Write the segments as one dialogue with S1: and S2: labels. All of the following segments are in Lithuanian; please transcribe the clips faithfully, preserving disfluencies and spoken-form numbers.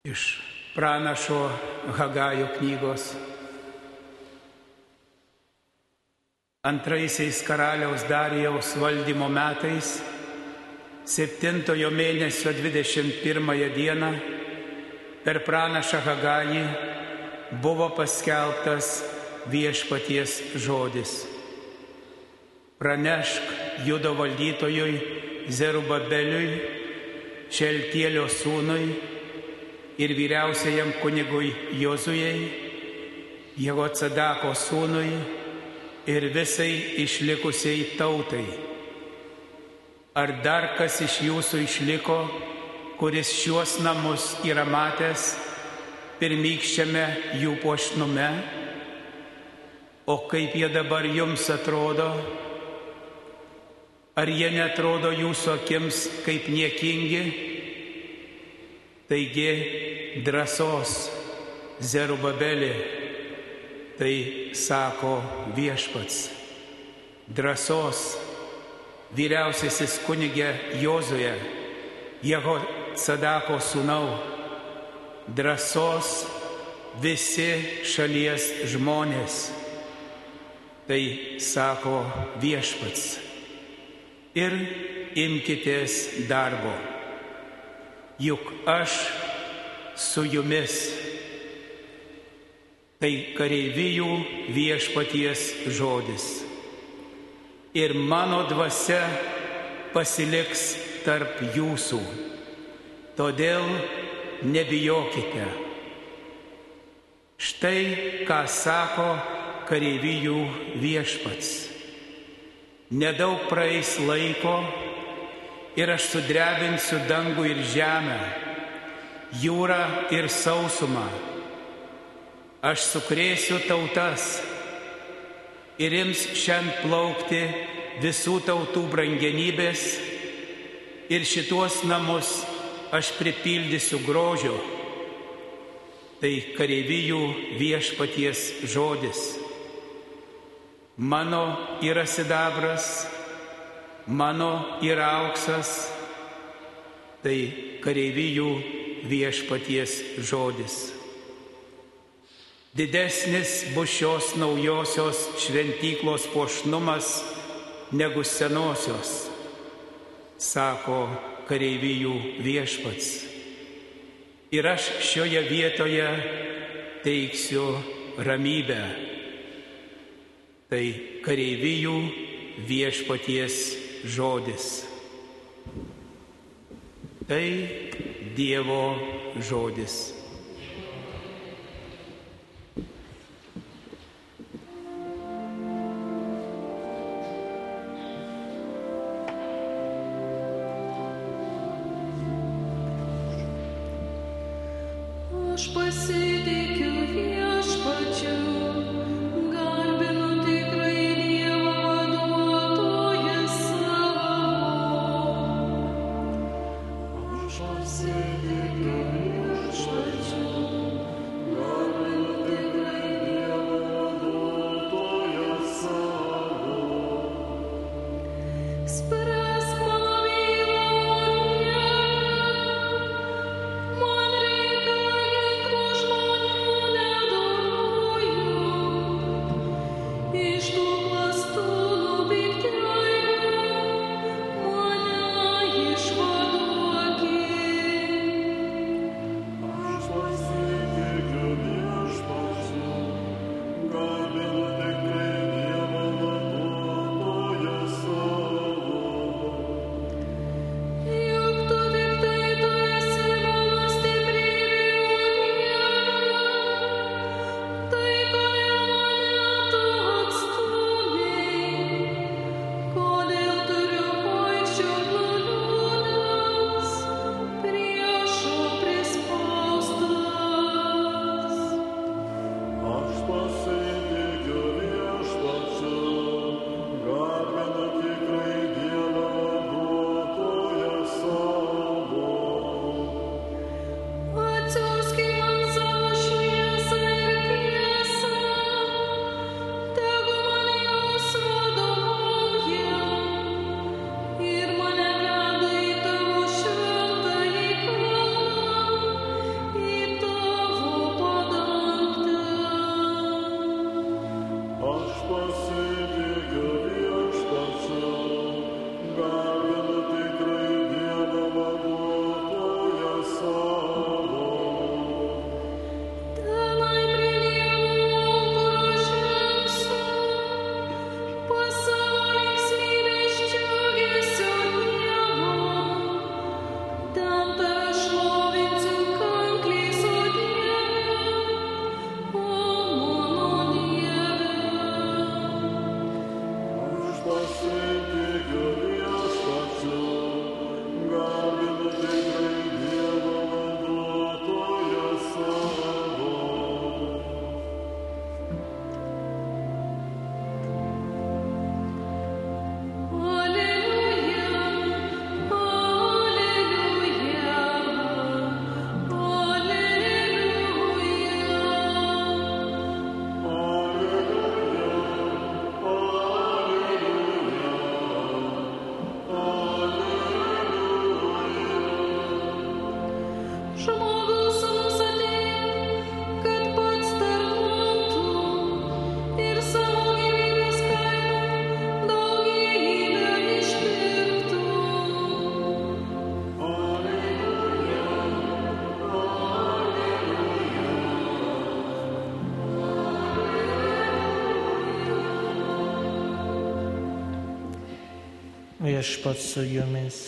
S1: Iš pranašo Hagajo knygos. Antraisiais karaliaus Darijaus valdymo metais, septintojo mėnesio dvidešimt pirmąją dieną, per pranašą Hagajį buvo paskelbtas viešpaties žodis. Pranešk Judo valdytojui Zerubabeliui, Šeltielio sūnui ir vyriausiajam kunigui Jozujai, Jehocadako sūnui ir visai išlikusiai tautai. Ar dar kas iš jūsų išliko, kuris šiuos namus yra matęs pirmykščiame jų puošnume? O kaip jie dabar jums atrodo? Ar jie netrodo jūsų akims kaip niekingi? Taigi drąsos, Zerubabeli, tai sako viešpats. Drąsos, vyriausiasis kunige Jozuje, Jehocadako sūnau. Drąsos visi šalies žmonės, tai sako viešpats. Ir imkitės darbo, juk aš su jumis. Tai kareivijų viešpaties žodis. Ir mano dvasia pasiliks tarp jūsų, todėl nebijokite. Štai ką sako kareivijų viešpats. Nedaug praeis laiko ir aš sudrebinsiu dangų ir žemę, jūrą ir sausumą. Aš sukrėsiu tautas ir ims šiandien plaukti visų tautų brangenybės ir šituos namus aš pripildysiu grožio. Tai kareivijų viešpaties žodis. Mano yra sidabras, mano yra auksas, tai kareivijų viešpaties žodis. Didesnis bus šios naujosios šventyklos puošnumas negu senosios, sako kareivijų viešpats. Ir aš šioje vietoje teiksiu ramybę. Tai kareivijų viešpaties žodis. Tai Dievo žodis.
S2: Aš pasitikiu viešpačiu.
S3: Man reikalingo žmonės. Viešpats su jumis.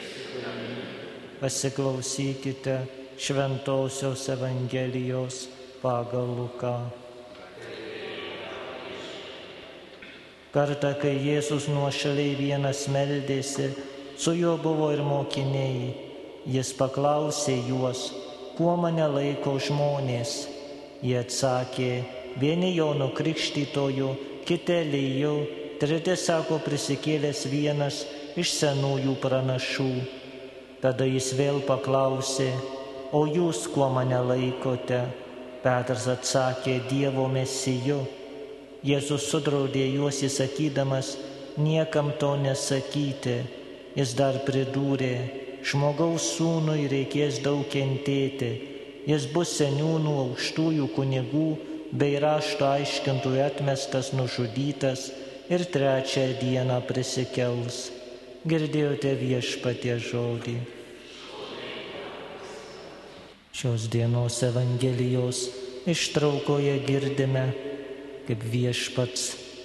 S3: Pasiklausykite Šventosios Evangelijos pagal Luką. Kartą, kai Jėzus nuošaliai vienas meldėsi, su juo buvo ir mokiniai. Jis paklausė juos, kuo mane laiko žmonės. Jie atsakė, vieni Jonu Krikštytoju, kiti Eliju, treti sako prisikėlęs vienas iš senųjų pranašų. Tada jis vėl paklausė, o jūs kuo mane laikote? Petras atsakė, Dievo Mesiju. Jėzus sudraudė juos įsakydamas, niekam to nesakyti. Jis dar pridūrė, žmogaus sūnui reikės daug kentėti. Jis bus seniūnų, aukštųjų kunigų bei rašto aiškintojų atmestas, nužudytas ir trečią dieną prisikels. Girdėjote Viešpaties žodį. Šios dienos Evangelijos ištraukoje girdime, kaip Viešpats,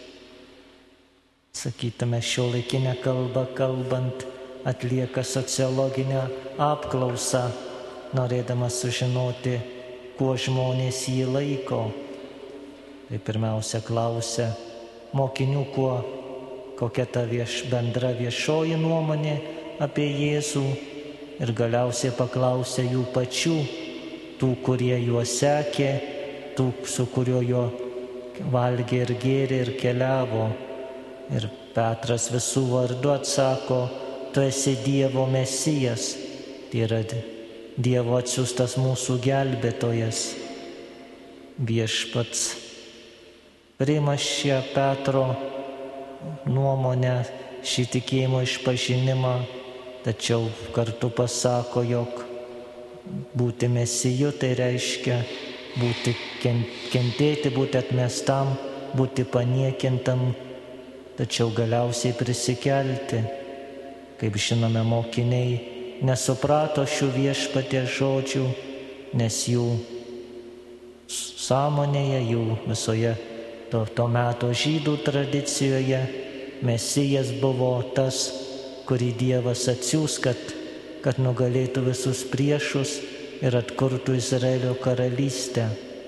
S3: sakytume šiuolaikinę kalbą kalbant, atlieka sociologinę apklausą, norėdamas sužinoti, kuo žmonės jį laiko. Tai pirmiausia klausia mokinių, kuo, kokia ta vieš, bendra viešoji nuomonė apie Jėzų, ir galiausiai paklausė jų pačių, tų, kurie juo sekė, tų, su kuriuo jo valgė ir gėrė ir keliavo. Ir Petras visų vardu atsako, tu esi Dievo Mesijas, tai yra Dievo atsiųstas mūsų gelbėtojas. Viešpats priima šią Petro nuomonę, šį tikėjimo išpažinimą, tačiau kartu pasako, jog būti Mesiju tai reiškia būti kentėti, būti atmestam, būti paniekintam, tačiau galiausiai prisikelti. Kaip žinome, mokiniai nesuprato šių Viešpaties žodžių, nes jų sąmonėje, jų visoje to, to meto žydų tradicijoje Mesijas buvo tas, kurį Dievas atsiųs, kad, kad nugalėtų visus priešus ir atkurtų Izraelio karalystę.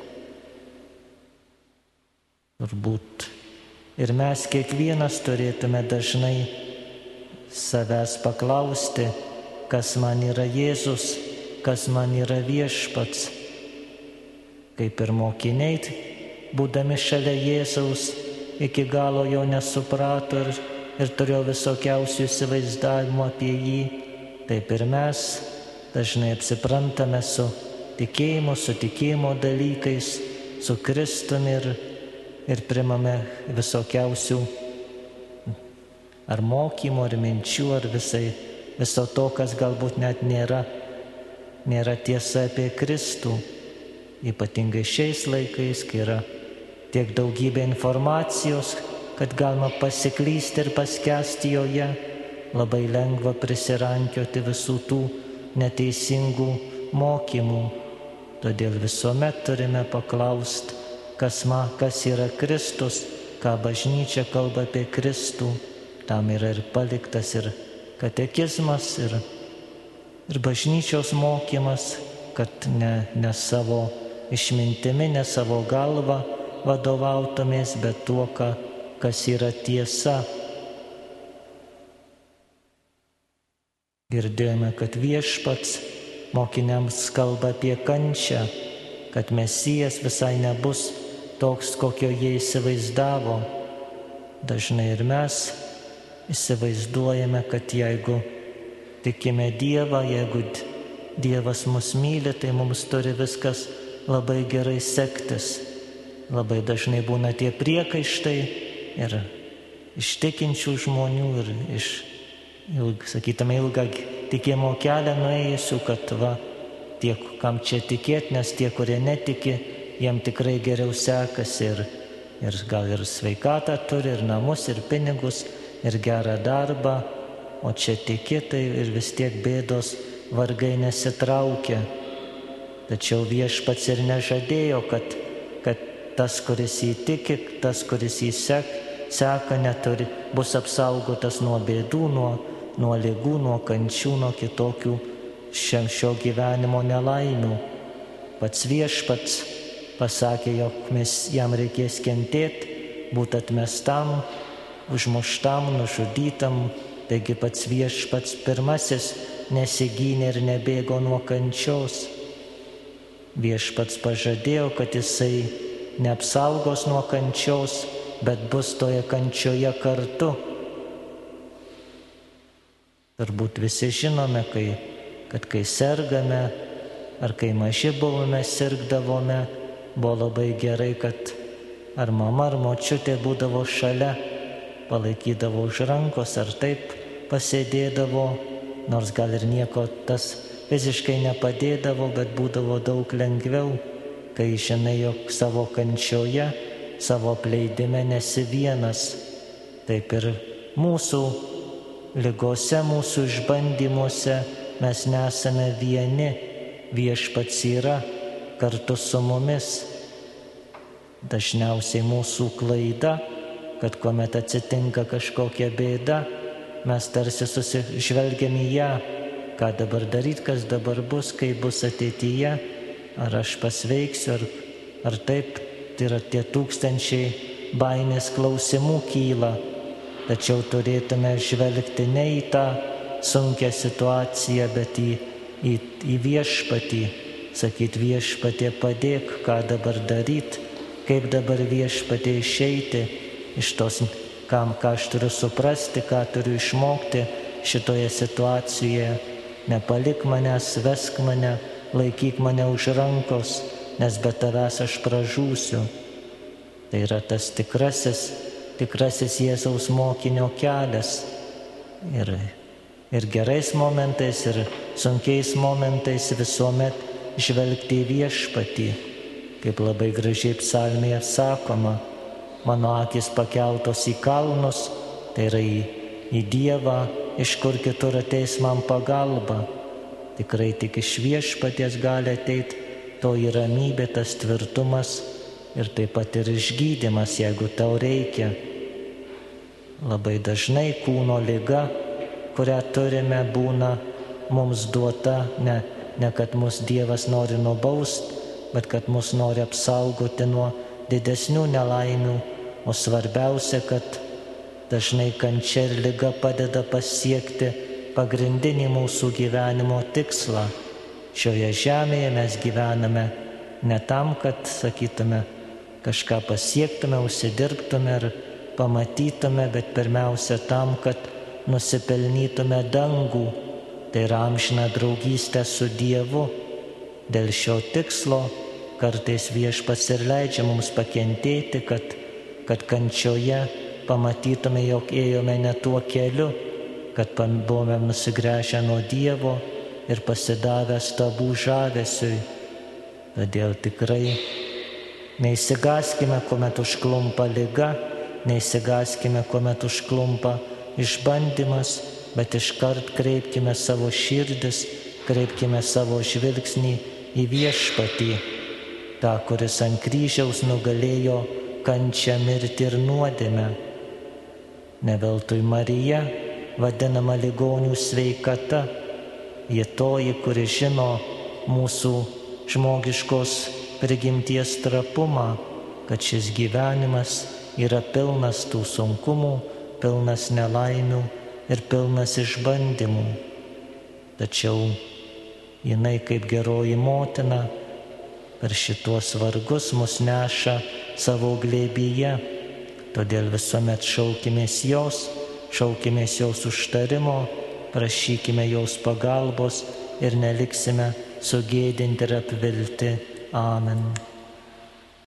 S3: Turbūt ir mes kiekvienas turėtume dažnai savęs paklausti, kas man yra Jėzus, kas man yra Viešpats. Kaip ir mokiniai, būdami šalia Jėzaus, iki galo jo nesuprato ir, ir turėjo visokiausių įsivaizdavimų apie jį, taip ir mes dažnai apsiprantame su tikėjimu, su tikėjimo dalykais, su Kristumi ir, ir primame visokiausių ar mokymų, ar minčių, ar visai, viso to, kas galbūt net nėra, nėra tiesa apie Kristų. Ypatingai šiais laikais, kai yra tiek daugybė informacijos, kad galima pasiklysti ir paskęsti joje, labai lengva prisirankioti visų tų neteisingų mokymų. Todėl visuomet turime paklausti, kas, ma, kas yra Kristus, ką bažnyčia kalba apie Kristų. Tam yra ir paliktas ir katekizmas, ir, ir bažnyčios mokymas, kad ne, ne savo išmintimi, ne savo galva vadovautumės, bet tuo, ką, kas yra tiesa. Girdėjome, kad Viešpats mokiniams kalba apie kančią, kad Mesijas visai nebus toks, kokio jie įsivaizdavo. Dažnai ir mes įsivaizduojame, kad jeigu tikime Dievą, jeigu Dievas mus myli, tai mums turi viskas labai gerai sektis. Labai dažnai būna tie priekaištai ir iš tikinčių žmonių ir iš, ilg, sakytume, ilgą tikėjimo kelią nuėjusių, kad va, tie, kam čia tikėti, nes tie, kurie netiki, jiem tikrai geriau sekasi ir, ir gal ir sveikatą turi, ir namus, ir pinigus, ir gerą darbą, o čia tiki, tai ir vis tiek bėdos vargai nesitraukia. Tačiau Viešpats ir nežadėjo, kad, kad tas, kuris jį tiki, tas, kuris jį sek, seka, neturi, bus apsaugotas nuo bėdų, nuo, nuo ligų, nuo kančių, nuo kitokių šio, šio gyvenimo nelaimių. Pats Viešpats pasakė, jog mes jam reikės kentėti, būti atmestam, užmuštam, nužudytam. Taigi pats Viešpats pirmasis nesigynė ir nebėgo nuo kančios. Viešpats pažadėjo, kad jisai neapsaugos nuo kančios, bet bus toje kančioje kartu. Turbūt visi žinome, kai, kad kai sergame, ar kai maži buvome, sirgdavome, buvo labai gerai, kad ar mama, ar močiutė būdavo šalia, palaikydavo už rankos, ar taip pasėdėdavo, nors gal ir nieko tas fiziškai nepadėdavo, bet būdavo daug lengviau, kai žinai, jog savo kančioje, savo apleidime nesi vienas. Taip ir mūsų ligose, mūsų išbandymuose mes nesame vieni, Viešpats yra kartu su mumis. Dažniausiai mūsų klaida, kad kuomet atsitinka kažkokia bėda, mes tarsi susižvelgiam į ją, ką dabar daryti, kas dabar bus, kaip bus ateityje, ar aš pasveiksiu, ar, ar taip, tai yra tie tūkstančiai baimės klausimų kyla. Tačiau turėtume žvelgti ne į tą sunkią situaciją, bet į, į, į Viešpatį, sakyti Viešpatie padėk, ką dabar daryti, kaip dabar Viešpatie išeiti iš tos, kam, ką aš turiu suprasti, ką turiu išmokti šitoje situacijoje. Nepalik manęs, vesk mane, laikyk mane už rankos, nes be tavęs aš pražūsiu. Tai yra tas tikrasis, tikrasis Jėzaus mokinio kelias. Ir, ir gerais momentais, ir sunkiais momentais visuomet žvelgti į Viešpatį. Kaip labai gražiai psalmėje sakoma, mano akys pakeltos į kalnus, tai yra į, į Dievą, iš kur kitur ateis man pagalba. Tikrai tik iš Viešpaties gali ateiti toji ramybė, tas tvirtumas ir taip pat ir išgydymas, jeigu tau reikia. Labai dažnai kūno liga, kurią turime, būna mums duota, ne, ne kad mus Dievas nori nubausti, bet kad mus nori apsaugoti nuo didesnių nelaimių, o svarbiausia, kad dažnai kančia ir liga padeda pasiekti pagrindinį mūsų gyvenimo tikslą. Šioje žemėje mes gyvename ne tam, kad, sakytume, kažką pasiektume, užsidirbtume ir pamatytume, bet pirmiausia tam, kad nusipelnytume dangų, tai yra amžiną draugystę su Dievu. Dėl šio tikslo kartais Viešpats ir leidžia mums pakentėti, kad, kad kančioje pamatytume, jog ėjome ne tuo keliu, kad buvome nusigręžę nuo Dievo ir pasidavę stabų žavesiui. Todėl tikrai neįsigaskime, kuomet užklumpa liga, neįsigaskime, kuomet užklumpa išbandymas, bet iškart kreipkime savo širdis, kreipkime savo žvilgsnį į Viešpatį, tą, kuris ant kryžiaus nugalėjo kančią, mirtį ir nuodėmę. Ne veltui Marija vadinama ligonių sveikata, ji toji, kuri žino mūsų žmogiškos prigimties trapumą, kad šis gyvenimas yra pilnas tų sunkumų, pilnas nelaimių ir pilnas išbandymų. Tačiau jinai kaip geroji motina per šituos vargus mus neša savo glėbyje. Todėl visuomet šaukimės jos, šaukimės jos užtarimo, prašykime jos pagalbos ir neliksime sugėdinti ir apvilti. Amen.